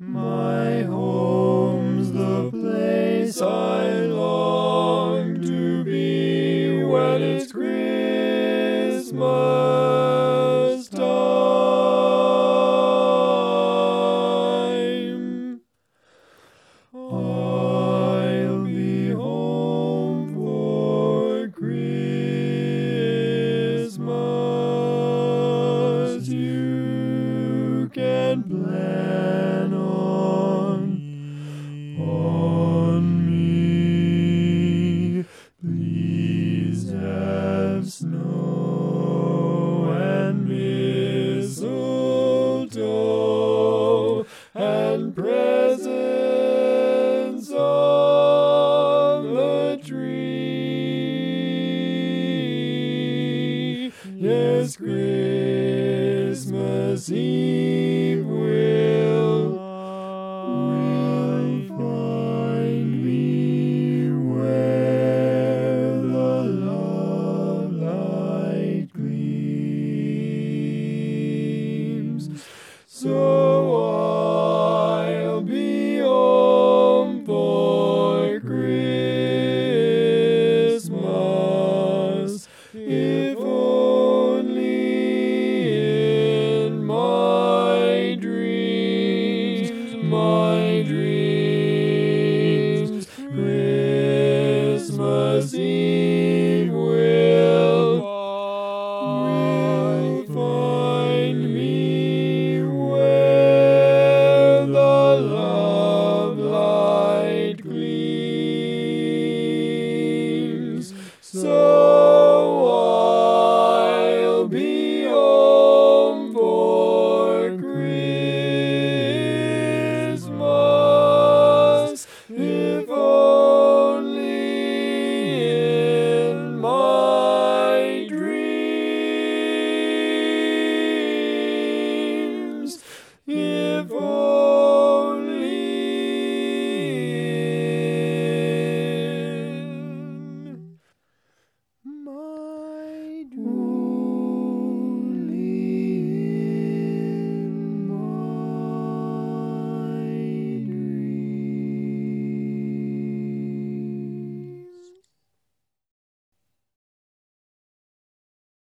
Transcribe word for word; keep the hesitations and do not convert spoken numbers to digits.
My home's the place I long to be when it's Christmas time. I'll be home for Christmas. You can plan on, on me. Please have snow and mistletoe and presents on the tree. Yes, Christmas Eve will, will find me where the love light gleams. So